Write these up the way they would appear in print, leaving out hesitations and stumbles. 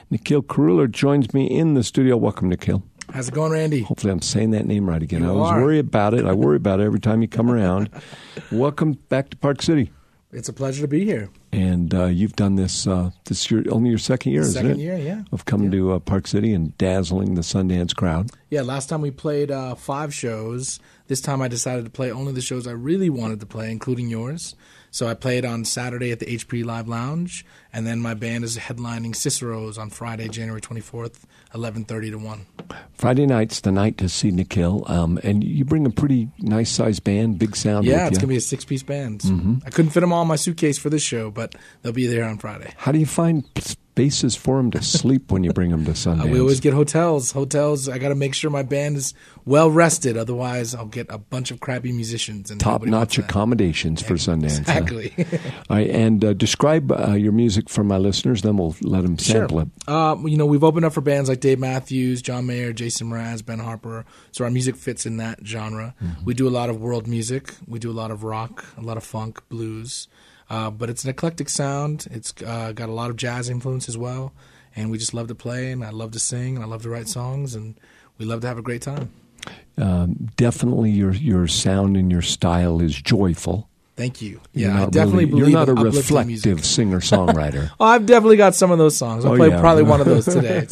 Nikhil Kharoula joins me in the studio. Welcome, Nikhil. How's it going, Randy? Hopefully I'm saying that name right again. I worry about it. I worry about it every time you come around. Welcome back to Park City. It's a pleasure to be here. And you've done this year, only your second year, isn't it? Second year, yeah. Of coming to Park City and dazzling the Sundance crowd. Yeah, last time we played 5 shows. This time I decided to play only the shows I really wanted to play, including yours. So I played on Saturday at the HP Live Lounge, and then my band is headlining Cicero's on Friday, January 24th, 11:30 to 1. Friday night's the night to see Nikhil, and you bring a pretty nice-sized band, big sound with you. Yeah, it's going to be a 6-piece band. Mm-hmm. I couldn't fit them all in my suitcase for this show, but they'll be there on Friday. How do you find spaces for them to sleep when you bring them to Sundance? We always get hotels. I got to make sure my band is well rested. Otherwise, I'll get a bunch of crappy musicians. And top-notch accommodations for Sundance. Exactly. All right, and describe your music for my listeners. Then we'll let them sample it. We've opened up for bands like Dave Matthews, John Mayer, Jason Mraz, Ben Harper. So our music fits in that genre. Mm-hmm. We do a lot of world music. We do a lot of rock, a lot of funk, blues. But it's an eclectic sound. It's got a lot of jazz influence as well. And we just love to play, and I love to sing, and I love to write songs, and we love to have a great time. Definitely your sound and your style is joyful. Thank you. Yeah, I definitely believe you're not a reflective singer-songwriter. Oh, I've definitely got some of those songs. I'll play probably one of those today.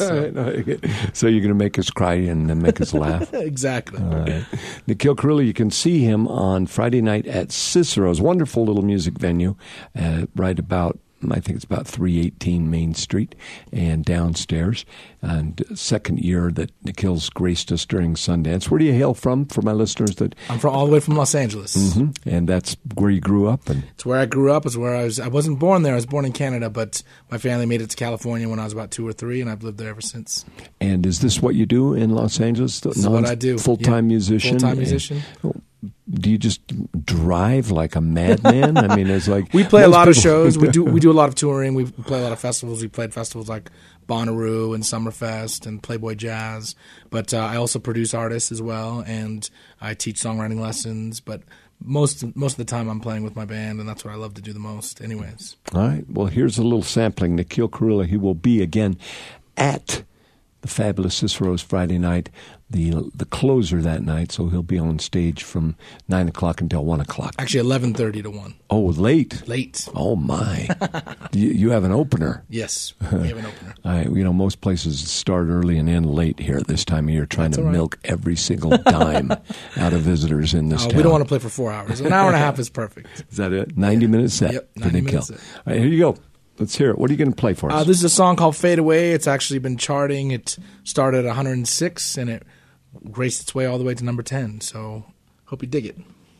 So you're going to make us cry and then make us laugh? Exactly. All right. Nikhil Kharoula, you can see him on Friday night at Cicero's, wonderful little music venue, right about, I think it's about 318 Main Street and downstairs. And second year that Nikhil's graced us during Sundance. Where do you hail from, for my listeners? I'm all the way from Los Angeles. Mm-hmm. And that's where you grew up? It's where I grew up. It's where I wasn't born there. I was born in Canada, but my family made it to California when I was about 2 or 3, and I've lived there ever since. And is this what you do in Los Angeles? This is what I do. Full-time musician? Full-time musician. Do you just drive like a madman? I mean, it's like we play a lot of shows. We do a lot of touring. We play a lot of festivals. We played festivals like Bonnaroo and Summerfest and Playboy Jazz. But I also produce artists as well, and I teach songwriting lessons. But most of the time, I'm playing with my band, and that's what I love to do the most. Anyways. All right. Well, here's a little sampling. Nikhil Kharoula. He will be again at the fabulous Cicero's Friday night, the closer that night, so he'll be on stage from 9 o'clock until 1 o'clock. Actually, 11:30 to 1. Oh, late. Late. Oh, my. You have an opener. Yes, we have an opener. Most places start early and end late here at this time of year, trying to milk every single dime out of visitors in this town. We don't want to play for 4 hours. An hour and a half is perfect. Is that it? 90-minute set. Yep, 90-minute set. All right, here you go. Let's hear it. What are you going to play for us? This is a song called Fade Away. It's actually been charting. It started at 106, and it raced its way all the way to number 10. So hope you dig it.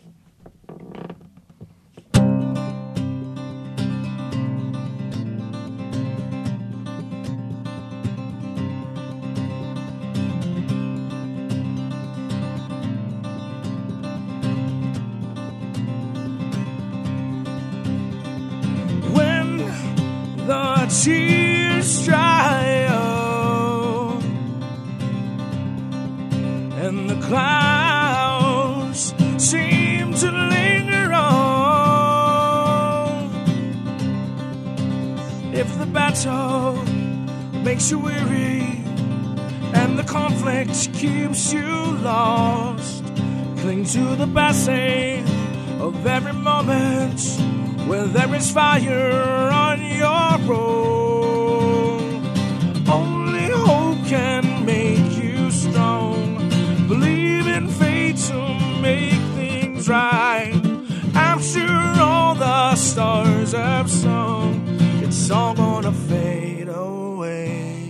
The tears dry up and the clouds seem to linger on. If the battle makes you weary and the conflict keeps you lost, cling to the passing of every moment where there is fire on your road. Only hope can make you strong. Believe in fate to make things right. After all the stars have sung, it's all gonna fade away.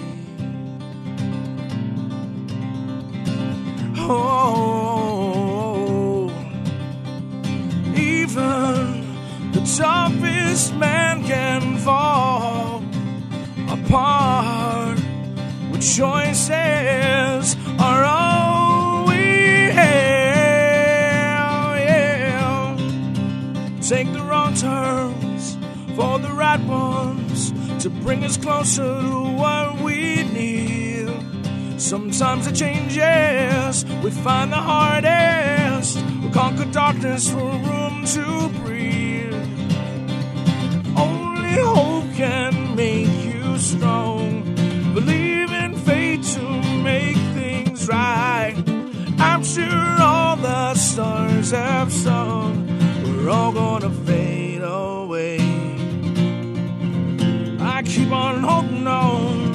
Oh, even the toughest man can fall apart with choices are all we have. Yeah. Take the wrong turns for the right ones to bring us closer to what we need. Sometimes it changes, we find the hardest, we conquer darkness for room to breathe. Only hope can make you strong. But have sung, we're all gonna fade away. I keep on holding on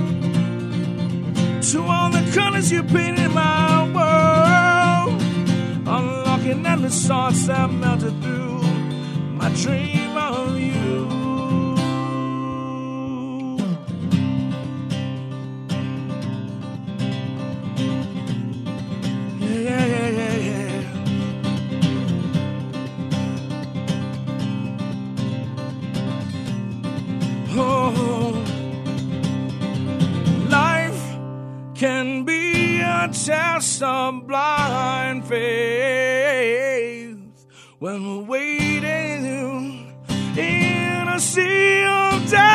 to all the colors you painted in my world, unlocking endless thoughts that melted through my dream of you. Yeah, yeah, yeah, yeah. Oh, life can be a test of blind faith when we're waiting in a sea of doubts.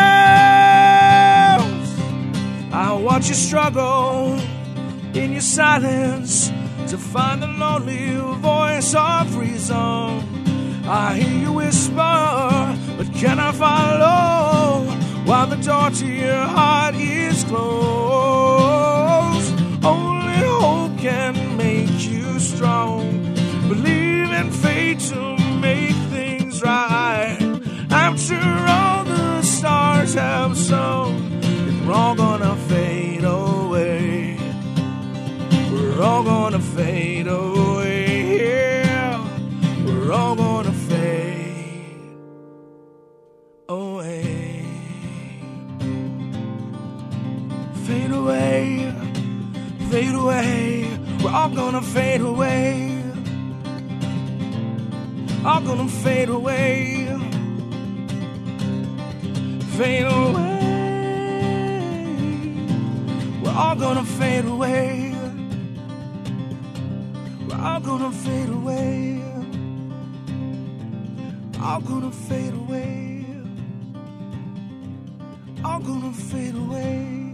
I watch you struggle in your silence to find the lonely voice of reason. I hear you whisper, but can I follow while the door to your heart is closed? Only hope can make you strong. Believe in fate to make things right. After all the stars have sung, we're all gonna fade away. We're all gonna fade away. Yeah. We're all gonna fade away. Fade away. Fade away. We're all gonna fade away. All gonna fade away. Fade away. We're all gonna fade away. We're all gonna fade away. All gonna fade away. All gonna fade away.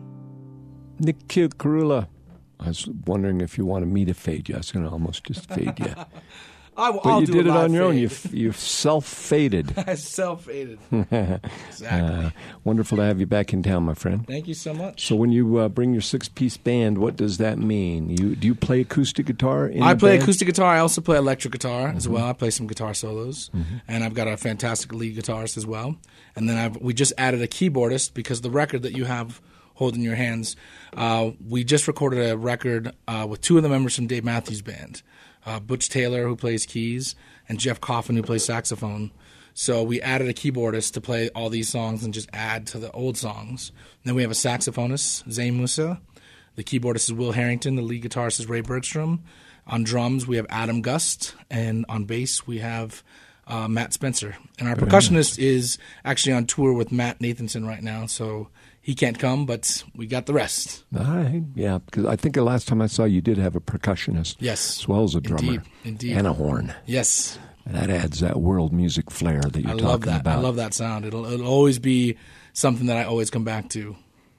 Nikhil Khurula, I was wondering if you wanted me to fade you. I was going to almost just fade you. But you did it on your own. You self-faded. I self-faded. Exactly. Wonderful to have you back in town, my friend. Thank you so much. So when you bring your six-piece band, what does that mean? Do you play acoustic guitar in I the play band? acoustic guitar. I also play electric guitar as well. I play some guitar solos. And I've got a fantastic lead guitarist as well. And then we just added a keyboardist because the record that you have holding in your hands, we just recorded a record with two of the members from Dave Matthews Band. Butch Taylor, who plays keys, and Jeff Coffin, who plays saxophone. So we added a keyboardist to play all these songs and just add to the old songs. And then we have a saxophonist, Zayn Musa. The keyboardist is Will Harrington. The lead guitarist is Ray Bergstrom. On drums, we have Adam Gust. And on bass, we have Matt Spencer. And our percussionist is actually on tour with Matt Nathanson right now, so he can't come, but we got the rest. All right, yeah, because I think the last time I saw you did have a percussionist. Yes. As well as a drummer. Indeed. And a horn. Yes. And that adds that world music flair that you're talking about. I love that sound. It'll always be something that I always come back to.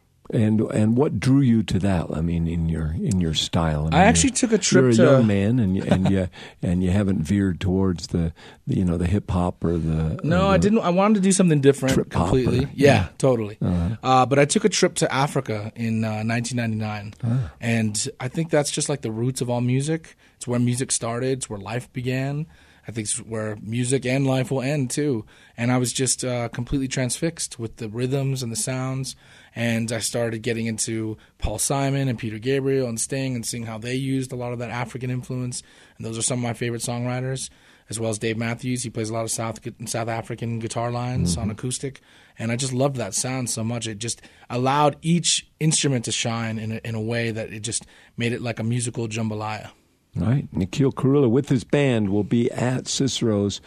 And what drew you to that? I mean, in your style. I mean, actually took a trip You're a young man, and you haven't veered towards the hip hop or the. No, I didn't. I wanted to do something different completely. Yeah, totally. But I took a trip to Africa in 1999, and I think that's just like the roots of all music. It's where music started. It's where life began. I think it's where music and life will end too. And I was just completely transfixed with the rhythms and the sounds. And I started getting into Paul Simon and Peter Gabriel and Sting and seeing how they used a lot of that African influence. And those are some of my favorite songwriters, as well as Dave Matthews. He plays a lot of South African guitar lines on acoustic. And I just loved that sound so much. It just allowed each instrument to shine in a way that it just made it like a musical jambalaya. All right. Nikhil Khurula with his band will be at Cicero's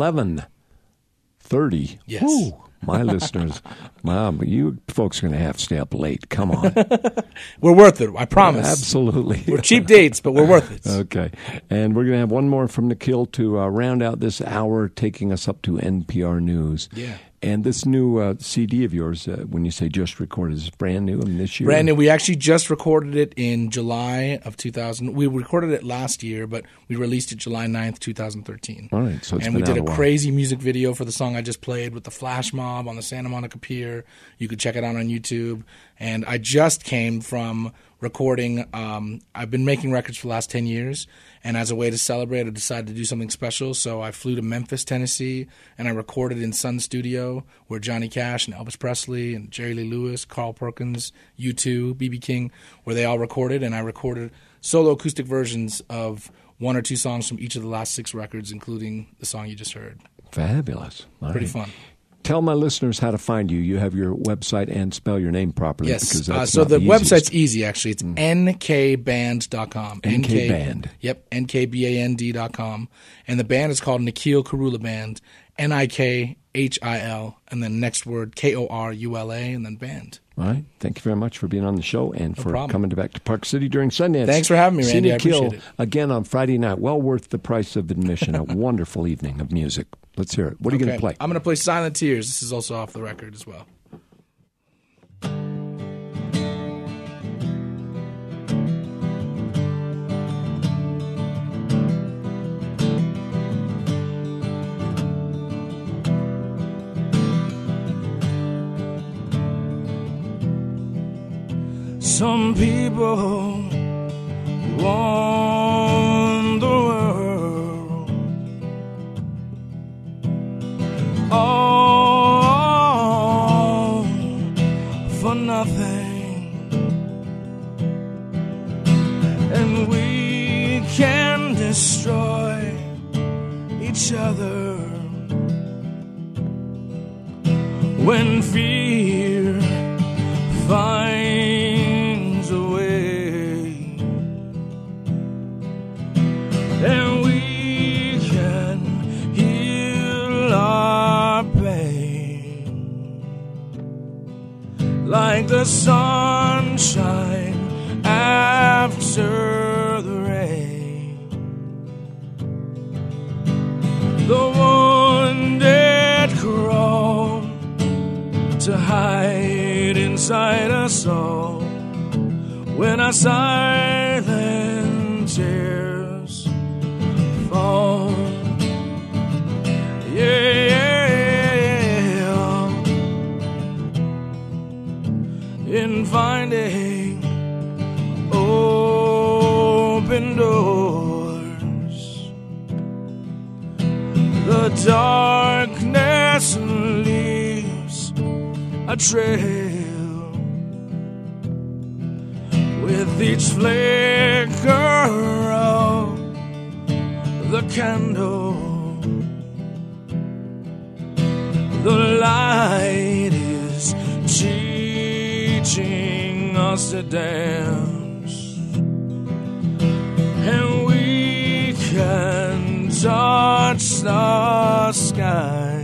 11:30. Yes. Woo. My listeners, Mom, you folks are going to have to stay up late. Come on. We're worth it, I promise. Absolutely. We're cheap dates, but we're worth it. Okay. And we're going to have one more from Nikhil to round out this hour, taking us up to NPR News. Yeah. And this new CD of yours, when you say just recorded, is brand new this year? Brand new. We actually just recorded it in July of 2000. We recorded it last year, but we released it July 9th, 2013. All right. So it's and been we did out a while. crazy music video for the song I just played with the flash mob on the Santa Monica Pier. You could check it out on YouTube. And I just came from recording. I've been making records for the last 10 years, and as a way to celebrate, I decided to do something special. So I flew to Memphis, Tennessee, and I recorded in Sun Studio, where Johnny Cash and Elvis Presley and Jerry Lee Lewis, Carl Perkins, U2, B.B. King, where they all recorded, and I recorded solo acoustic versions of 1 or 2 songs from each of the last 6 records, including the song you just heard. Fabulous. Pretty fun. Tell my listeners how to find you. You have your website, and spell your name properly. Yes. Because that's so not the easiest. website's easy, actually. It's nkband.com. NKBand. Yep, nkband.com. And the band is called Nikhil Karula Band, Nikhil, and then next word, Korula, and then band. All right. Thank you very much for being on the show and for problem. coming back to Park City during Sundance. Thanks for having me, Randy. I Nikhil appreciate it. again on Friday night. Well worth the price of admission. A wonderful evening of music. Let's hear it. What are you going to play? I'm going to play Silent Tears. This is also off the record as well. Some people want the world, all for nothing, and we can destroy each other when fear finds a way, and we can heal our pain like the sunshine after the rain. The wounded crawl to hide inside us all when our silent tears fall. Yeah, in finding open doors, the darkness leaves a trail. With each flicker of the candle, the light is teaching us to dance, and we can touch the sky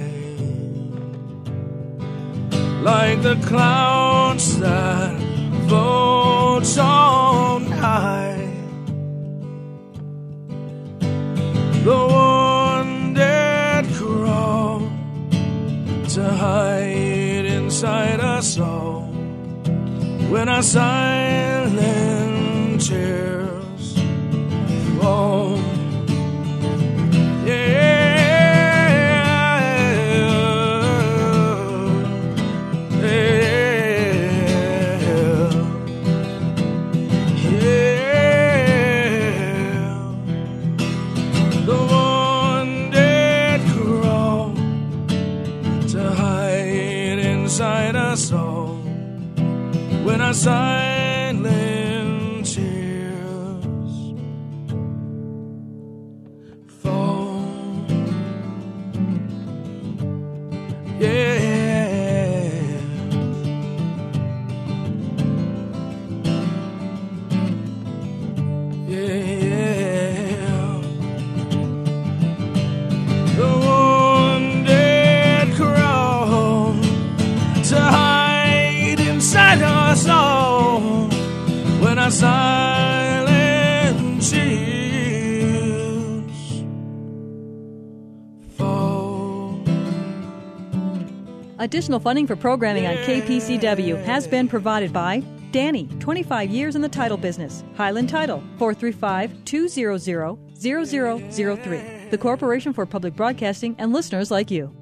like the clouds that float on high. The wounded crawl to hide inside us all when our silent tears fall. When our silent tears fall, yeah, yeah, the wounded crawl to hide inside us all when our silent tears fall. Additional funding for programming on KPCW has been provided by Danny, 25 years in the title business. Highland Title, 435-200-0003. The Corporation for Public Broadcasting and listeners like you.